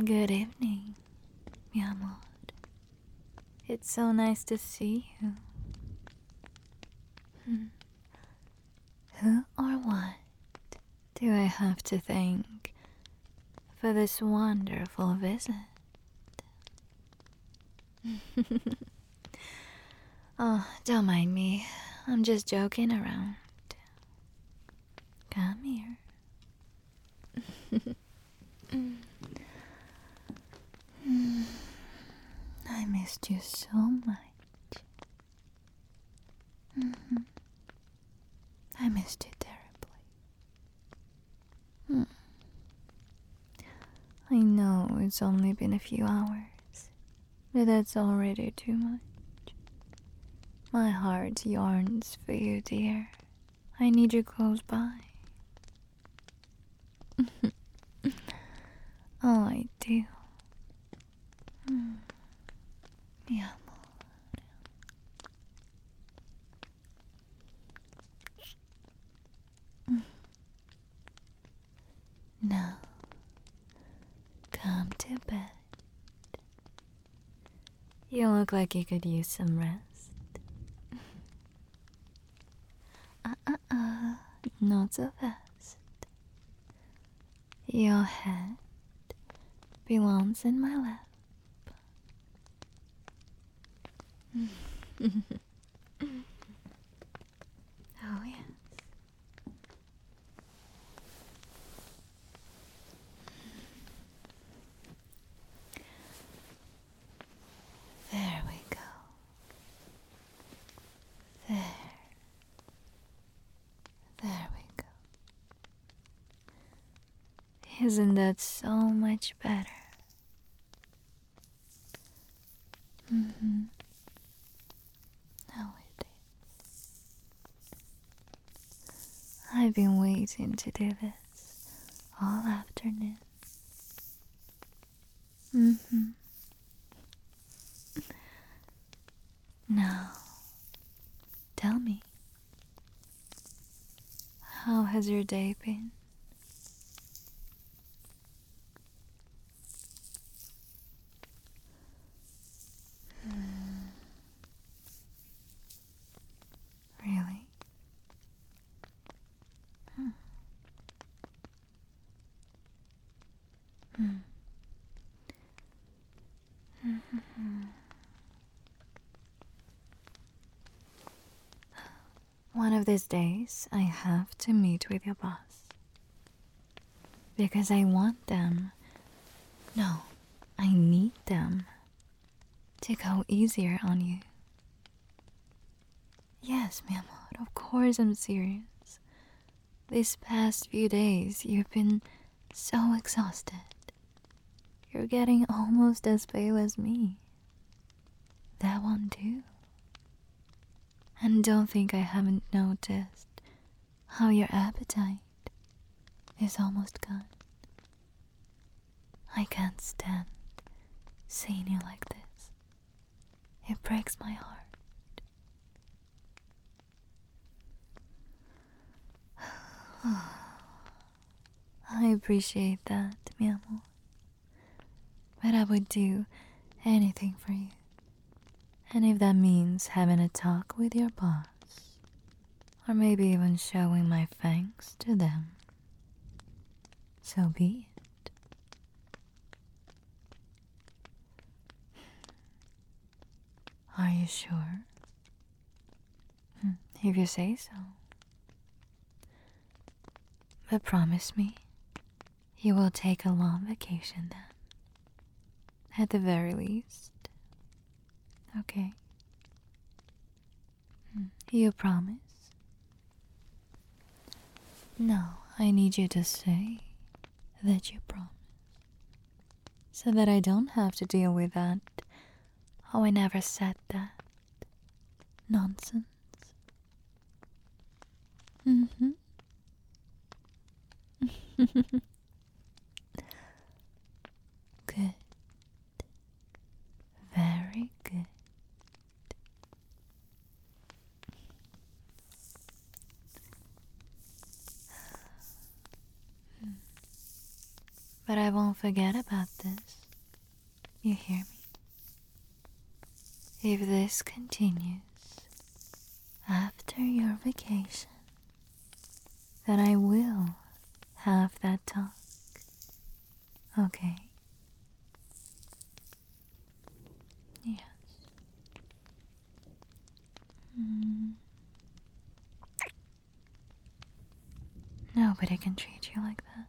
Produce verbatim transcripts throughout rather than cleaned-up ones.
Good evening, mi amor. It's so nice to see you. Hmm. Who or what do I have to thank for this wonderful visit? Oh, don't mind me. I'm just joking around. Come here. I missed you so much. Mm-hmm. I missed you terribly. Mm. I know it's only been a few hours, but that's already too much. My heart yearns for you, dear. I need you close by. Oh, I do. Mm. Mi amor. Mm. Now, come to bed. You look like you could use some rest. Uh-uh-uh, not so fast. Your head belongs in my lap. Oh, yes. There we go. There. There we go. Isn't that so much better? Mm-hmm. Oh, it is. I've been waiting to do this all afternoon. Mm-hmm. Now, tell me, how has your day been? Really? Hmm. Hmm. Mm-hmm. One of these days, I have to meet with your boss. Because I want them. No, I need them to go easier on you. Yes, mi amor, of course I'm serious. These past few days, you've been so exhausted. You're getting almost as pale as me. That one too. And don't think I haven't noticed how your appetite is almost gone. I can't stand seeing you like this. It breaks my heart. I appreciate that, mi amor. But I would do anything for you. And if that means having a talk with your boss, or maybe even showing my thanks to them, so be it. Are you sure? Hmm, If you say so. But promise me, you will take a long vacation then. At the very least. Okay? Hmm, You promise? No, I need you to say that you promise. So that I don't have to deal with that. Oh, I never said that. Nonsense. Mm-hmm. Good. Very good. But I won't forget about this. You hear me? If this continues after your vacation, then I will have that talk. Okay? Yes. Mm. Nobody can treat you like that.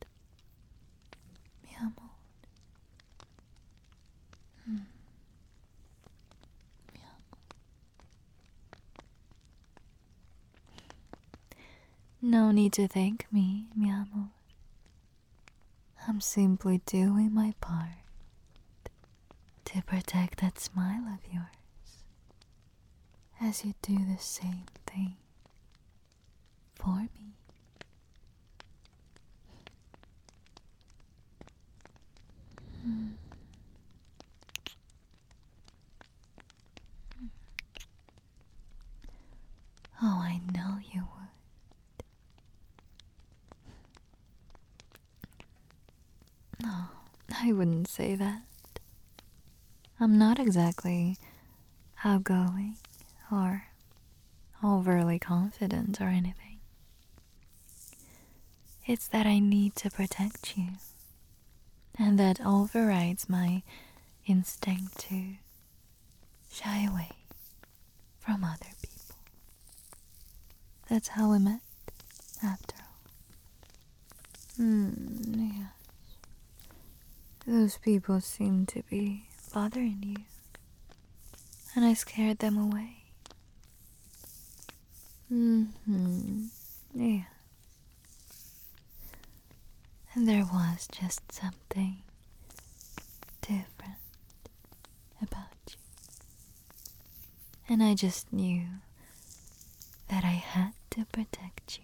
Mi amor. Mm. Mi amor. No need to thank me, mi amor. I'm simply doing my part to protect that smile of yours as you do the same thing for me. Mm. Oh, I know you would. No, I wouldn't say that. I'm not exactly outgoing or overly confident or anything. It's that I need to protect you, and that overrides my instinct to shy away from other people. That's how we met, after all. Hmm, yes. Those people seem to be bothering you, and I scared them away. Mm-hmm. Yeah. And there was just something different about you. And I just knew that I had to protect you.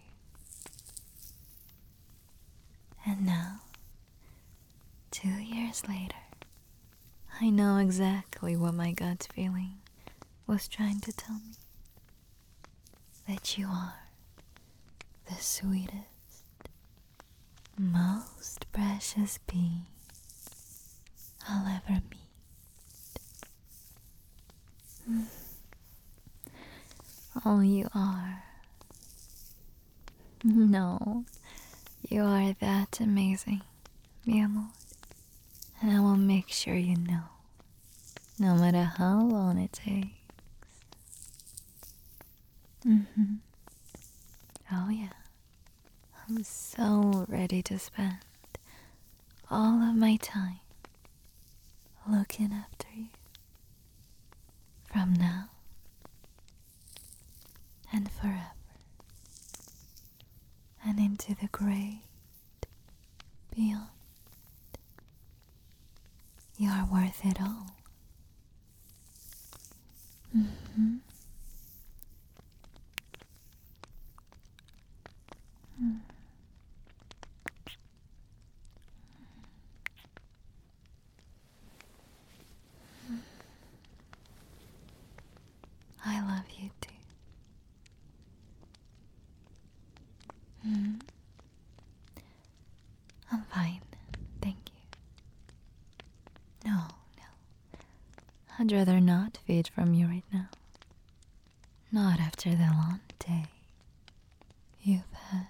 And now, two years later, I know exactly what my gut feeling was trying to tell me. That you are the sweetest, most precious being I'll ever meet. Mm. Oh, you are. No, you are that amazing, mi amor. And I will make sure you know, no matter how long it takes. Mm-hmm. Oh, yeah. I'm so ready to spend all of my time looking after you. From now and forever. And into the great beyond. You are worth it all. Mm-hmm. Mm. I love you too. Mm. I'm fine, thank you. No, no. I'd rather not feed from you right now. Not after the long day you've had.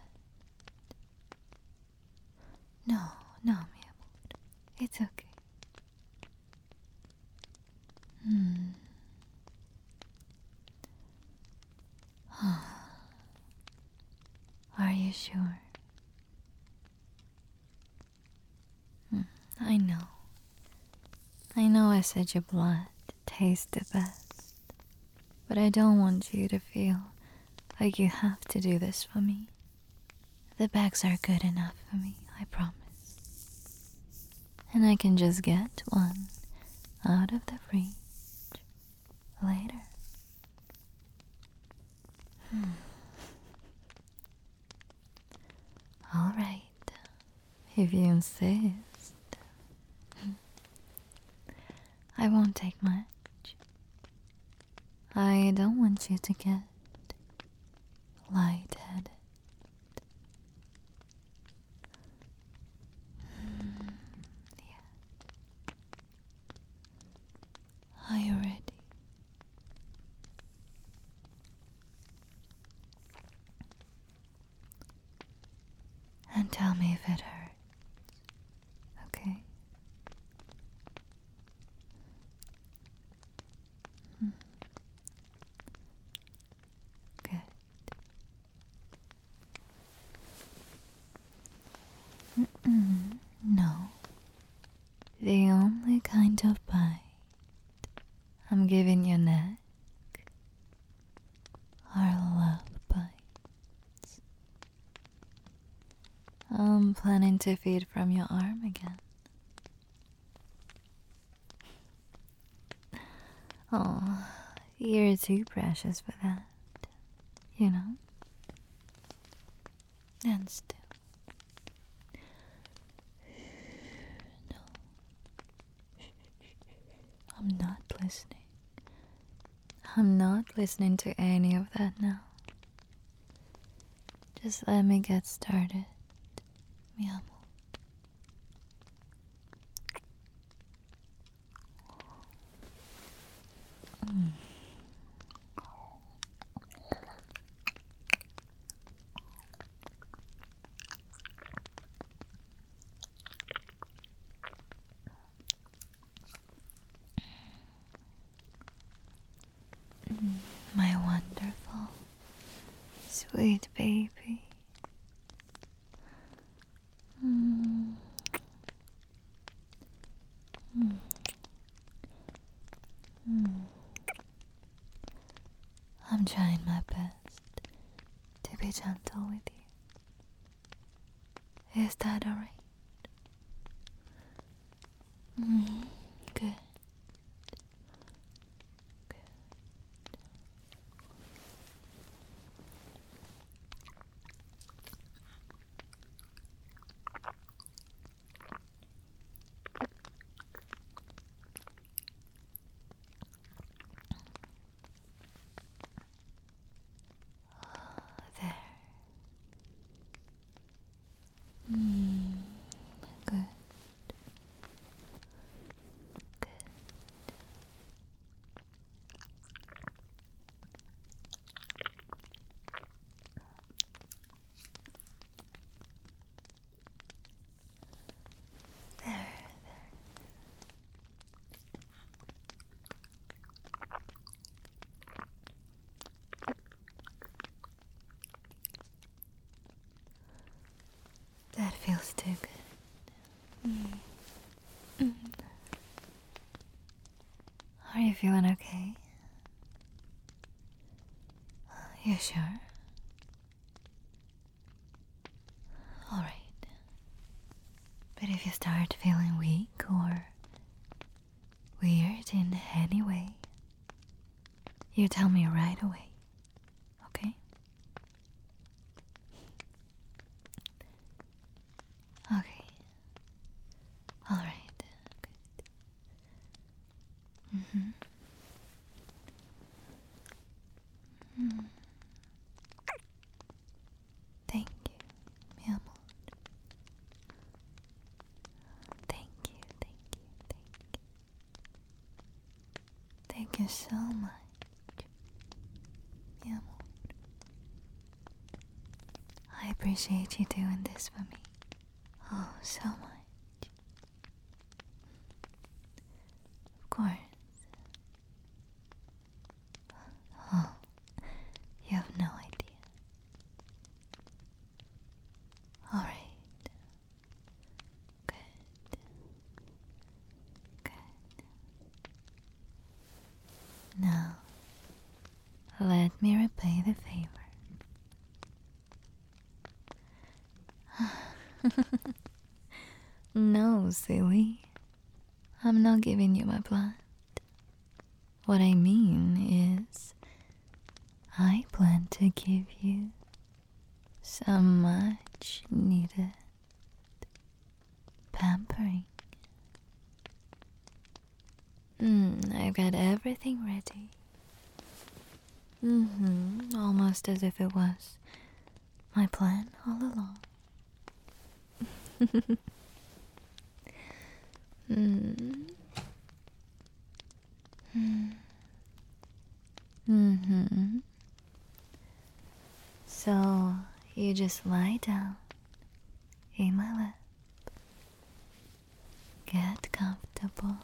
No, no, mi amor. It's okay. Hmm. Are you sure? Hmm. I know. I know I said your blood tastes the best, but I don't want you to feel like you have to do this for me. The bags are good enough for me, I promise. And I can just get one out of the fridge later. Hmm. All right, if you insist. I won't take much. I don't want you to get lightheaded. tell me if it hurts, okay? Hmm. Good. Mm-mm, no. The only kind of bite I'm giving your neck are love bites. I'm planning to feed from your arm again. Oh, you're too precious for that, you know? And still. No. I'm not listening. I'm not listening to any of that now. Just let me get started, mi amor. Mm. My wonderful, sweet baby. Mm. Mm. Mm. I'm trying my best to be gentle with you. Is that alright? Mm. Good. Good. There. Mm. Good. Good. There. That feels too good. Mm. Mm. Are you feeling okay? You sure? Alright. But if you start feeling weak or weird in any way, you tell me right away, okay? Okay. Alright. Good. Mm-hmm. Mm. Thank you, mi amor. Thank you, thank you, thank you. Thank you so much, mi amor. I appreciate you doing this for me. Oh, so much. Of course. Oh, you have no idea. Alright. Good. Good. Now, let me repay the favor. No, silly. I'm not giving you my blood. What I mean is, I plan to give you some much needed pampering. Mm, I've got everything ready. Mm-hmm, almost as if it was my plan all along. mm. Mm. Mm-hmm. So you just lie down in my lap. Get comfortable.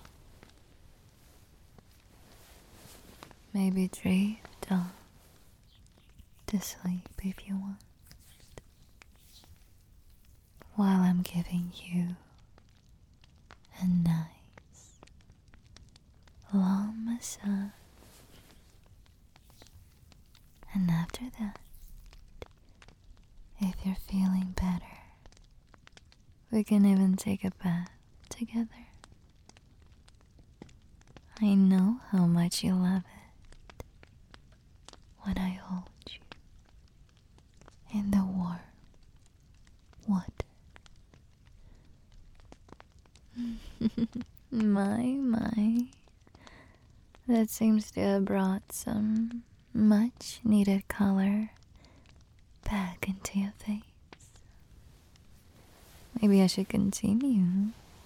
Maybe drift off to sleep if you want, while I'm giving you a nice long massage. And after that, if you're feeling better, we can even take a bath together. I know how much you love it when I hold you in the warm water. My, my. That seems to have brought some much needed color back into your face. Maybe I should continue.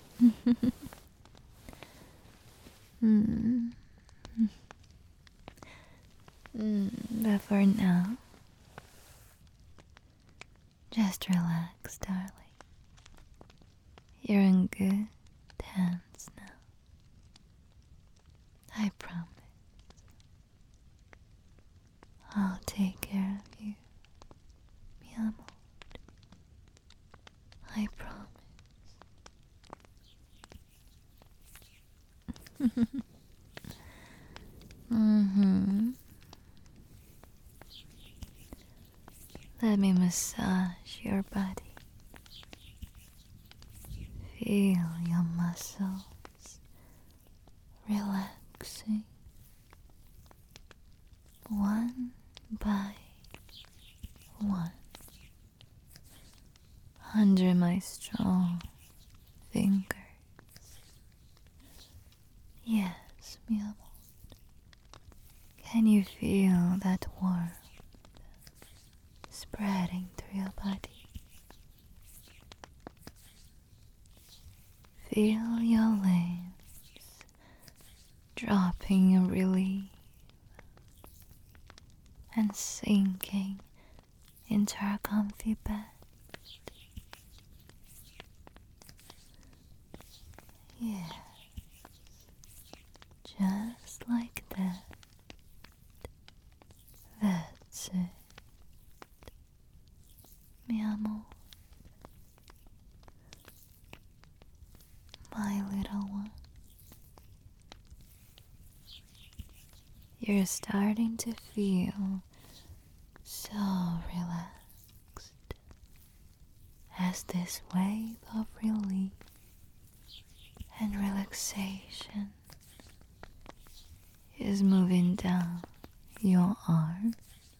mm. Mm, but for now, just relax, darling. You're in good hands now. I promise. I'll take care of you, mi amor. I promise. mm-hmm. Let me massage your body. Feel your muscles relaxing one by one under my strong fingers. Yes, mi amor. Can you feel that warmth spreading through your body? Feel your limbs dropping in relief and sinking into our comfy bed. Yes, just like that. That's it, mi amor. My little one. You're starting to feel so relaxed as this wave of relief and relaxation is moving down your arms,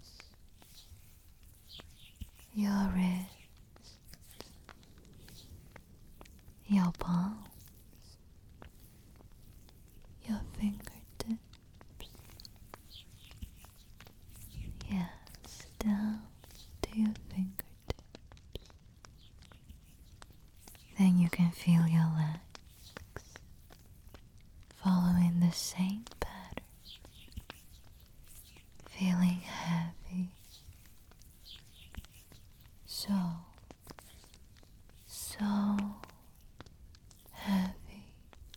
your wrists, your palms, your fingertips. Yes, down to your fingertips. Then you can feel your legs following the same pattern, feeling heavy, so, so heavy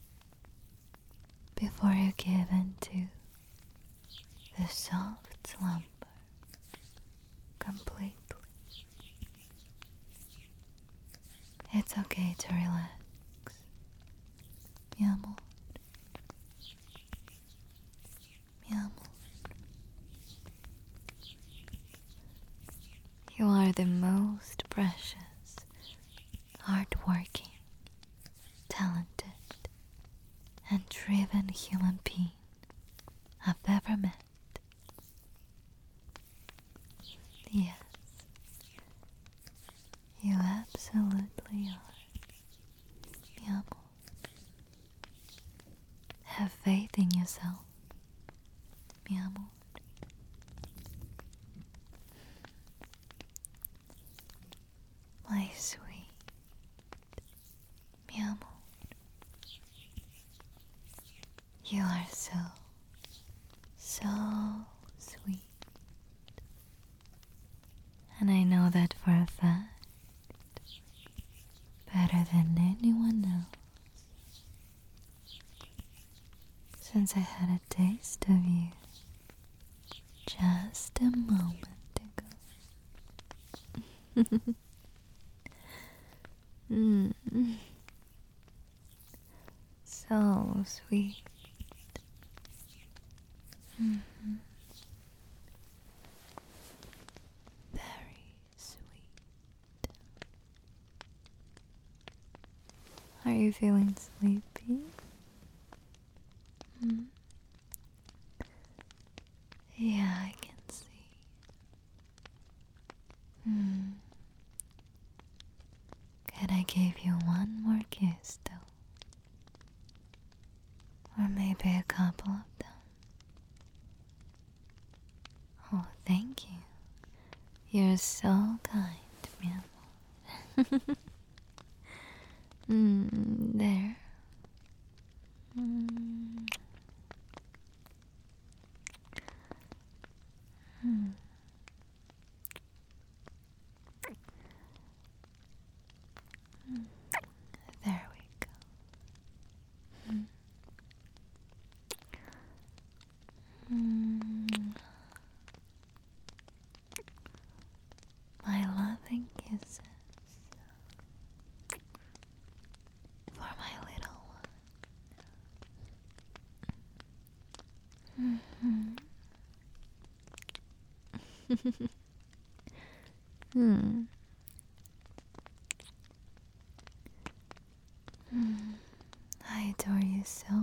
before you give into the soft slumber completely. It's okay to relax, mi amor. Mi amor. You are the most precious, hardworking, talented, and driven human being I've ever met. Yes, you absolutely are, mi amor. Have faith in yourself, mi amor. My sweet, mi amor. You are so, so sweet. And I know that for a fact. since I had a taste of you just a moment ago. mm. So sweet. Mm-hmm. Very sweet. Are you feeling sleepy? Hmm? Yeah, I can see. Hmm. Could I give you one more kiss, though? Or maybe a couple of them? Oh, thank you. You're so kind, Meow. Hmm, there. Hmm. Hmm. There we go. Hmm. Hmm. My loving kisses for my little one. Mm-hmm. hmm. Hmm. I adore you so